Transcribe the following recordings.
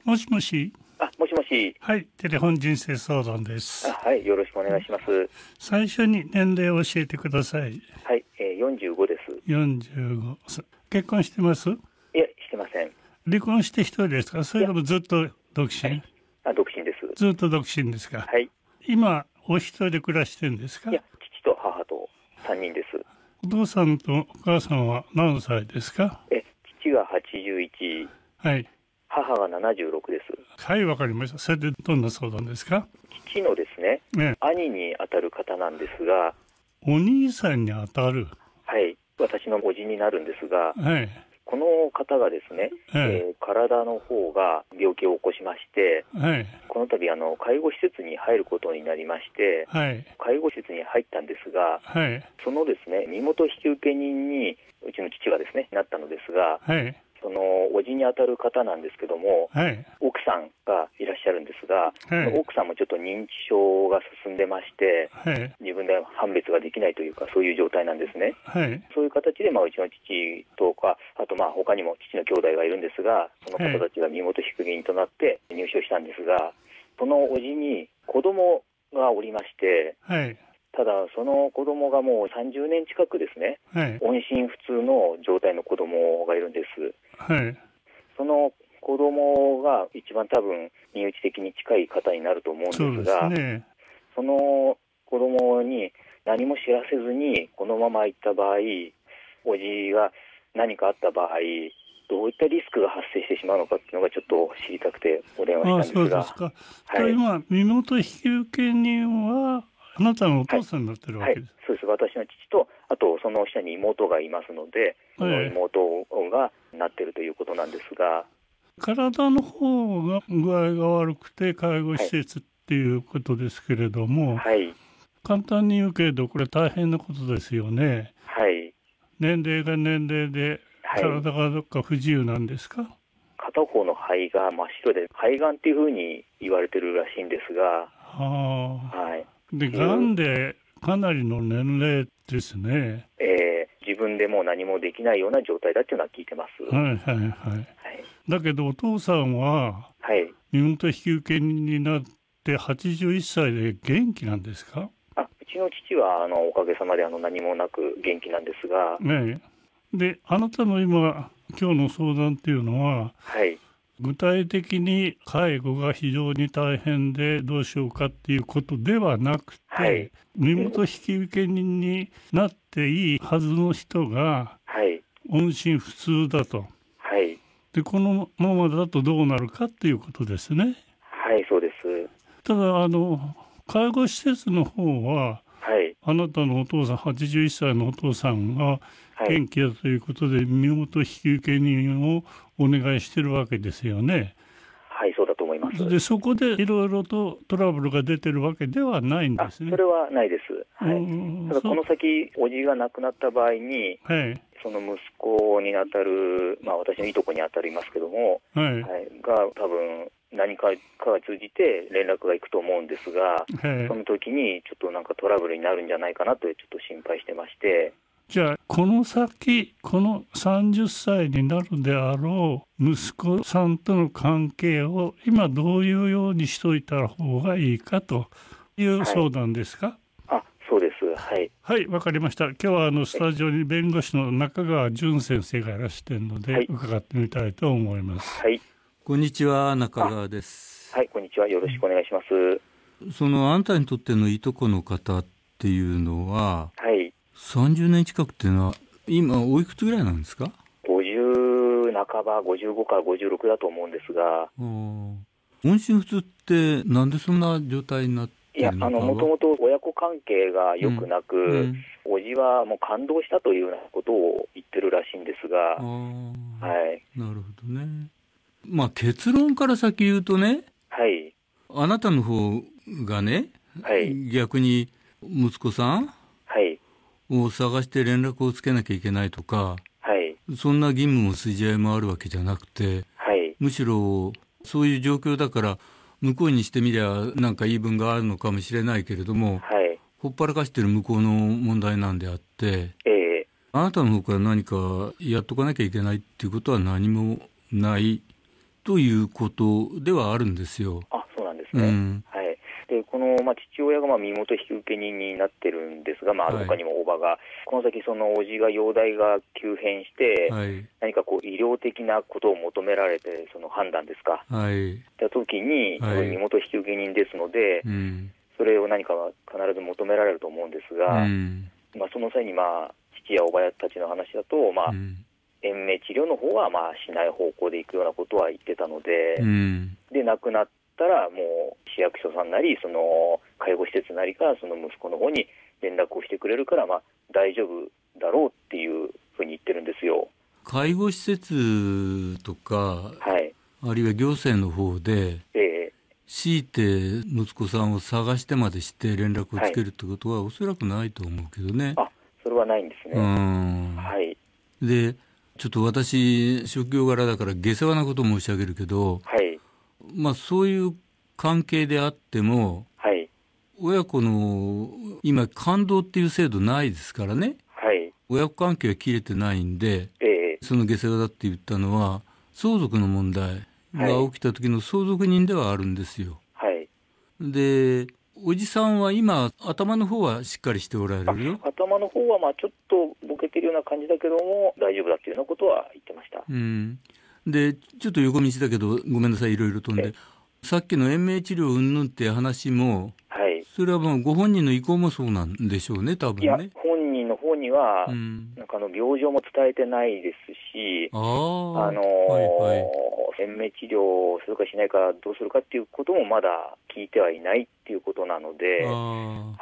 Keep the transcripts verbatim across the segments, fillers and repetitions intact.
もしもし。 あ、もしもし。 はい、テレフォン人生相談です。 あ、はい、よろしくお願いします。 最初に年齢を教えてください。 はい、えー、よんじゅうごです。 よんじゅうご。結婚してます？ いえ、してません。 離婚して一人ですか？それともずっと独身？ はい、あ、独身です。 ずっと独身ですか？ はい。 今、お一人で暮らしてるんですか？ いや、父と母とさんにんです。 お父さんとお母さんは何歳ですか？ え、父がはちじゅういち、 はい。 母がななじゅうろくです。 はい、わかりました。それでどんな相談ですか？ 父のですね、 ね、 兄にあたる方なんですが、 お兄さんにあたる。 はい、私の叔父になるんですが、 はい。 この方がですね、 はい、 えー体の方が病気を起こしまして、 はい。 この度あの介護施設に入ることになりまして、 はい。 介護施設に入ったんですが、 はい。 そのですね、身元引受人にうちの父がですね、なったのですが、 はい。 その叔父にあたる方なんですけども、 はい。 奥さんがいらっしゃるんですが、 はいその奥さんもちょっと認知症が進んでまして、 はい。 自分で判別ができないというか、そういう状態なんですね。 はい。 そういう形で、まあ、うちの父とか、あとまあ他にも父の兄弟がいるんですが、その方たちが身元引受人となって入所したんですが、その叔父に子供がおりまして、 はい。 ただその子供がもうさんじゅうねん近くですね、 はい。 音信不通の状態の子供がいるんです。 はい。 その子供が一番多分身内的に近い方になると思うんそうでですが、 すね。 その子供に何も知らせずにこのまま行った場合、おじが何かあった場合、どういったリスクが発生してしまうのかっていうのがちょっと知りたくてお電話ああ、そうしたんですが。 ですか。 はい、 今、身元引受人は、あなたのお父さんになってるわはい、 けです。 そうです。私の父と、あとその下に妹がいますので、その妹がなってるということなんですが、 体の方が具合が悪くて介護施はい、 設っていうことですけれども、 はい、 簡単に言うけれどこれ大変なことですよね。 はい、 年齢が年齢ではい、 体がどっか不自由なんですか？ 片方の肺が真っ白で肺がんっていうふうに言われてるらしいんですが、 はあ。 はい、 で、がんでかなりの年齢ですね。 えー、自分でもう何もできないような状態だっていうのは聞いてます。 はいはいはい。 はい、 だけどお父さんははい、 身元引受人になってはちじゅういっさいで元気なんですか？ あ、うちの父はあのおかげさまであの何もなく元気なんですが、 ねえ。で、あなたの今、今日の相談っていうのは、 はい、 具体的に介護が非常に大変でどうしようかっていうことではなくて、 はい、 身元引受人になっていいはずの人がはい、 音信不通だと。 はい、 で、このままだとどうなるかっていうことですね。 はい、そうです。 ただ、あの、介護施設の方は、 はい、 あなたのお父さん、はちじゅういっさいのお父さんがはい、 元気だということで、身元引受人をお願いしてるわけですよね。 はい、そうだと思います。 で、そこでいろいろとトラブルが出てるわけではないんであ、 すね。 それはないです。はうい。 ん、 ただこの先、おじが亡くなった場合に、 はい、 その息子にあたる、まあ私のいとこにあたりますけども、 はい、 はい、が多分何かかが通じて連絡が行くと思うんですが、 はい。 その時にちょっとなんかトラブルになるんじゃないかなとちょっと心配してまして。 じゃあ、この先、このさんじゅっさいになるであろう息子さんとの関係を今どういうようにしといた方がいいかという相談ですか？ はい、あ、そうです。はい。 はい、わかりました。今日はあのスタジオに弁護士の中川淳先生がいらしているので、はい、伺ってみたいと思います。 はい。 こんにちは、中川です。 はい、こんにちは。よろしくお願いします。 そのあんたにとってのいとこの方っていうのは、 はい。 さんじゅうねん近くっていうのは、今おいくつぐらいなんですか？ ごじゅう半ば、ごじゅうごからごじゅうろくだと思うんですが。 音信不通ってなんでそんな状態になっているのかは？ いや、あの、もともと親子関係が良くなく、うんうん、おじはもう感動したというようなことを言ってるらしいんですが。はい。 なるほどね。まあ結論から先言うとね、 はい。 あなたの方がね、 はい、 逆に息子さん、 はい、 を探して連絡をつけなきゃいけないとか、 はい、 そんな義務も筋合いもあるわけじゃなくて、 はい、 むしろそういう状況だから向こうにしてみりゃなんか言い分があるのかもしれないけれども、 はい、 ほっぱらかしてる向こうの問題なんであって、 ええ、 あなたの方から何かやっとかなきゃいけないっていうことは何もないということではあるんですよ。 あ、そうなんですね。 うん、 はい。で、この、まあ、父親がまあ身元引受人になってるんですが、まあ、他にも叔母が、はい、この先、その叔父が容体が急変して、はい、何かこう医療的なことを求められて、その判断ですか、はい、したときに、はい、身元引受人ですので、うん、それを何か必ず求められると思うんですが、うん、まあ、その際に、まあ、父や叔母たちの話だと、まあ、うん、延命治療の方はまあしない方向で行くようなことは言ってたので、うん、で亡くなったらもう市役所さんなりその介護施設なりからその息子の方に連絡をしてくれるからまあ大丈夫だろうっていうふうに言ってるんですよ。 介護施設とか、はい、あるいは行政の方で、えー、強いて息子さんを探してまでして連絡をつけるってことは、はい、おそらくないと思うけどね。 あ、それはないんですね。うん、はい。 でちょっと私職業柄だから下世話なことを申し上げるけど、はい、まあそういう関係であっても、はい、親子の今感動っていう制度ないですからね、はい、親子関係は切れてないんで、えー、その下世話だって言ったのは相続の問題が起きた時の相続人ではあるんですよ。はい、でおじさんは今頭の方はしっかりしておられるよ。 頭の方はまあちょっとボケてるような感じだけども大丈夫だっていうようなことは言ってました。 うん、でちょっと横道だけどごめんなさいいろいろ飛んで、さっきの延命治療云々って話も、はい、それはもうご本人の意向もそうなんでしょうね多分ね。 いや本人の方には、うん、なんかあの病状も伝えてないですし、あ、あのーはいはい、延命治療をするかしないかどうするかっていうこともまだ聞いてはいないっていうことなので、あ、はい、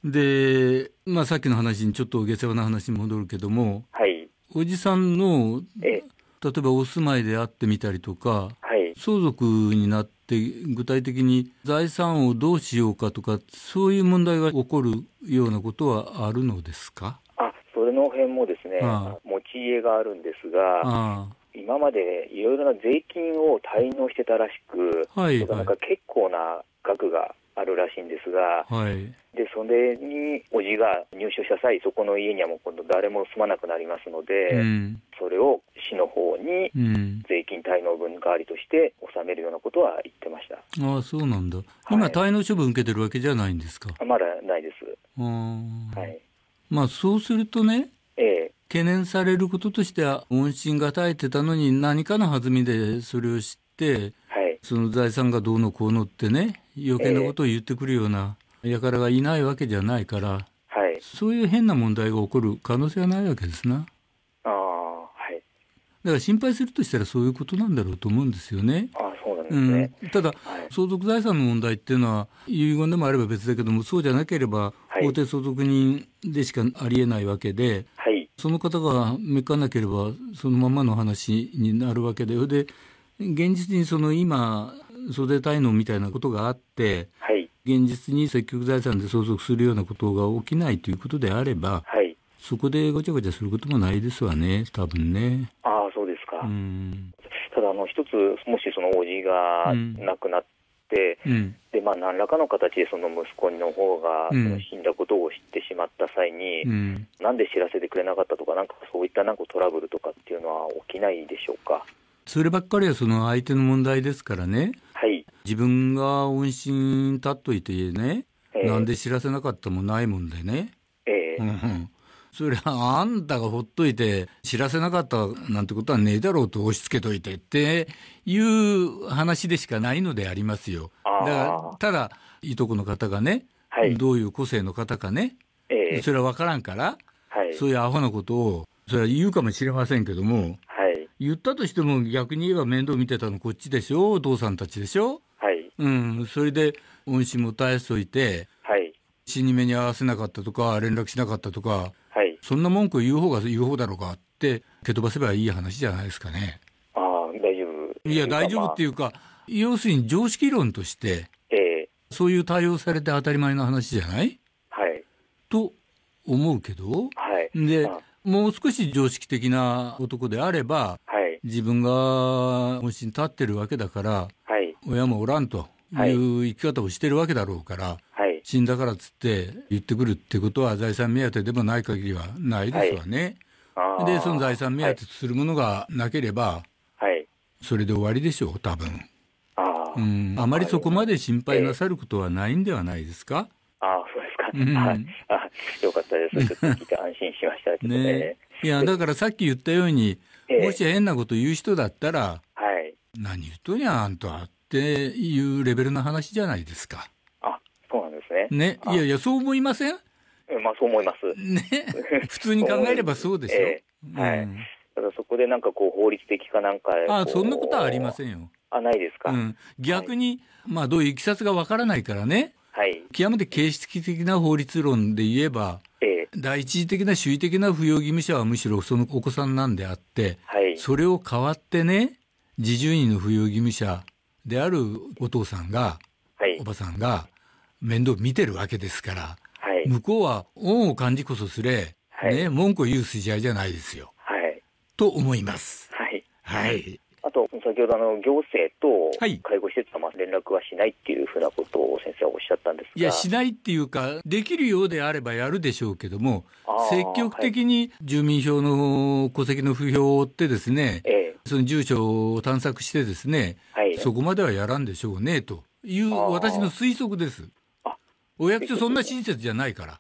で、まあ、さっきの話にちょっと下世話な話に戻るけども、はい、おじさんのえ例えばお住まいであってみたりとか、はい、相続になって具体的に財産をどうしようかとかそういう問題が起こるようなことはあるのですか？ あ、それの辺もですね、ああ持ち家があるんですが、ああ今までいろいろな税金を滞納してたらしく、はいはい、なんか結構な額があるらしいんですが、はい、でそれにおじが入所した際そこの家にはもう今度誰も住まなくなりますので、うん、それを市の方に税金滞納分代わりとして納めるようなことは言ってました。 ああ、そうなんだ。今、はい、滞納処分受けてるわけじゃないんですか？ まだないです。あ、 はい、まあそうするとね、ええ、懸念されることとしては音信が絶えてたのに何かの弾みでそれを知って、はい、その財産がどうのこうのってね余計なことを言ってくるような輩がいないわけじゃないから、はい、そういう変な問題が起こる可能性はないわけですな。あ、はい、だから心配するとしたらそういうことなんだろうと思うんですよね。 あ、そうなんですね。 うん、ただ、はい、相続財産の問題っていうのは遺言でもあれば別だけどもそうじゃなければ法定相続人でしかありえないわけで、はい、その方がめかなければそのままの話になるわけで、で現実にその今袖滞納みたいなことがあって、はい、現実に積極財産で相続するようなことが起きないということであれば、はい、そこでごちゃごちゃすることもないですわね多分ね。 ああ、そうですか。うん、ただあの一つもしそのおじが亡くなって、うん、でまあ、何らかの形でその息子の方がその死んだことを知ってしまった際に、うん、なんで知らせてくれなかったとか、なんかそういったなんかトラブルとかっていうのは起きないでしょうか？ そればっかりはその相手の問題ですからね、はい、自分が音信立っといてね、えー、なんで知らせなかったもないもんでね、えーうんうん、それはあんたがほっといて知らせなかったなんてことはねえだろうと押し付けといてっていう話でしかないのでありますよ。だからただいとこの方がね、はい、どういう個性の方かね、えー、それは分からんから、はい、そういうアホなことをそれは言うかもしれませんけども、はい、言ったとしても逆に言えば面倒見てたのこっちでしょ、お父さんたちでしょ、はい、うん、それで音信も絶やしといて、はい、死に目に合わせなかったとか連絡しなかったとか、はい、そんな文句を言う方が言う方だろうかって蹴飛ばせばいい話じゃないですかね。 ああ、大丈夫。 いや大丈夫っていうか、まあ、要するに常識論として、えー、そういう対応されて当たり前の話じゃない、はい、と思うけど、はい、で、まあもう少し常識的な男であれば、はい、自分が音信立ってるわけだから、はい、親もおらんという生き方をしてるわけだろうから、はい、死んだからっつって言ってくるってことは財産目当てでもない限りはないですわね。はい、でその財産目当てとするものがなければ、はい、 それで終わりでしょう多分。 あ、 うん、あまりそこまで心配なさることはないんではないですか。 えー、あそうですか、 うん、 はい、あよかったです。ちょっと聞いて安心しましたけどね。ね、 いやだからさっき言ったように、 えー、 もし変なこと言う人だったら、 はい、 何言っとんやあんたっていうレベルの話じゃないですか。 あ、そうなんですね。 ね、いやいやそう思いません？ まあそう思います。 ね、普通に考えればそうでしょ。 えー、はい、うん、ただそこでなんかこう法律的かなんか、 あそんなことはありませんよ。 あ、ないですか。うん、 逆に、はい、まあどういういきさつがわからないからね、はい、極めて形式的な法律論で言えば、えー、第一次的な主義的な扶養義務者はむしろそのお子さんなんであって、はい、それを代わってね自住人の扶養義務者であるお父さんが、はい、おばさんが面倒見てるわけですから、はい、向こうは恩を感じこそすれ、はい、ね、文句を言う筋合いじゃないですよ、はい、と思います。はい、はい、 あと先ほどあの行政と介護施設はまあ連絡はしないっていうふうなことを先生はおっしゃったんですが、 いやしないっていうかできるようであればやるでしょうけども、積極的に住民票の戸籍の不評を追ってですね、はい、その住所を探索してですね、はい、そこまではやらんでしょうねという私の推測です。お役所そんな親切じゃないから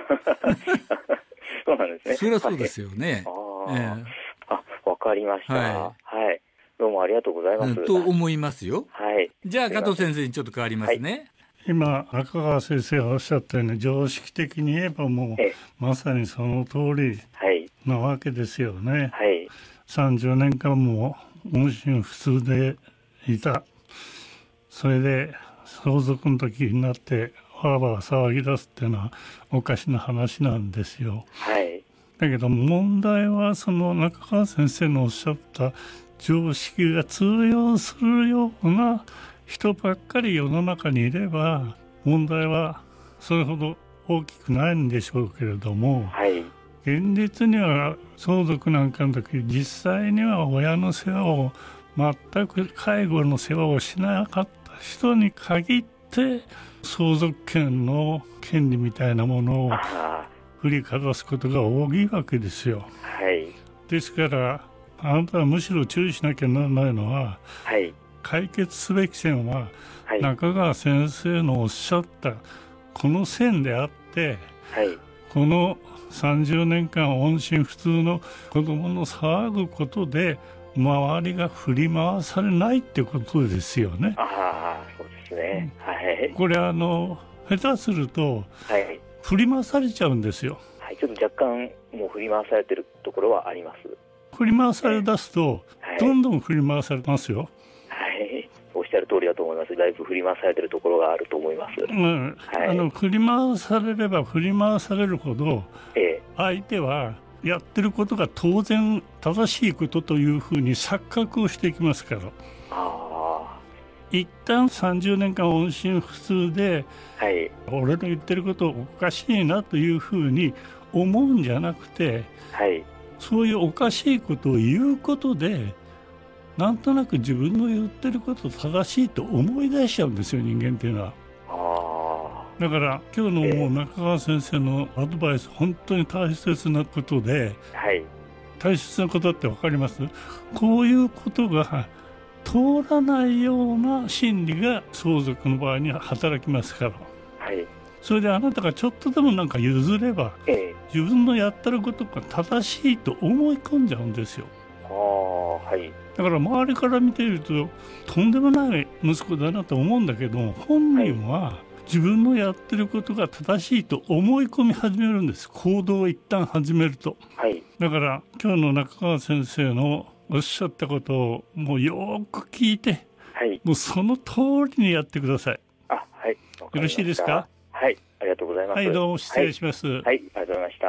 そうなんですね。 それはそうですよね。 はい、えー、あ、わかりました。はい、はい、どうもありがとうございます。 と思いますよ。 はい。 じゃあ加藤先生にちょっと変わりますね。はい、 今赤川先生がおっしゃったように常識的に言えばもうまさにその通りなわけですよね。はい、さんじゅうねんかんも音信不通でいた。それで相続の時になってわーわー騒ぎ出すっていうのはおかしな話なんですよ。はい、だけど問題はその中川先生のおっしゃった常識が通用するような人ばっかり世の中にいれば問題はそれほど大きくないんでしょうけれども、はい、現実には相続なんかの時実際には親の世話を全く介護の世話をしなかった人に限って相続権の権利みたいなものを振りかざすことが多いわけですよ。はい、ですからあなたはむしろ注意しなきゃならないのは、はい、解決すべき線は、はい、中川先生のおっしゃったこの線であって、はい、このさんじゅうねんかん音信不通の子どもの騒ぐことで周りが振り回されないってことですよね。 ああ、そうですね。はい、 これあの下手すると、はい、振り回されちゃうんですよ。 はい、ちょっと若干もう振り回されてるところはあります。 振り回され出すと、はい、どんどん振り回されますよ。 はい、おっしゃる通りだと思います。だいぶ振り回されてるところがあると思います。うん、 はい、あの振り回されれば振り回されるほど、ええ、相手はやってることが当然正しいことというふうに錯覚をしていきますから。あ、一旦さんじゅうねんかん音信不通で、はい、俺の言ってることおかしいなというふうに思うんじゃなくて、はい、そういうおかしいことを言うことでなんとなく自分の言ってること正しいと思い出しちゃうんですよ、人間っていうのは。だから今日のもう中川先生のアドバイス本当に大切なことで、はい、大切なことって分かります？こういうことが通らないような心理が相続の場合には働きますから、はい、それであなたがちょっとでもなんか譲れば、ええ、自分のやってることが正しいと思い込んじゃうんですよ。あ、はい、だから周りから見ているととんでもない息子だなと思うんだけど、本人は、はい、自分のやってることが正しいと思い込み始めるんです。行動を一旦始めると、はい、だから今日の中川先生のおっしゃったことをもうよく聞いて、はい、もうその通りにやってください。 あ、はい、 よろしいですか？ はい、ありがとうございます。 はい、どうも失礼します。 はい、はい、ありがとうございました。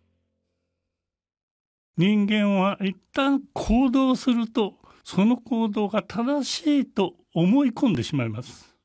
人間は一旦行動するとその行動が正しいと思い込んでしまいます。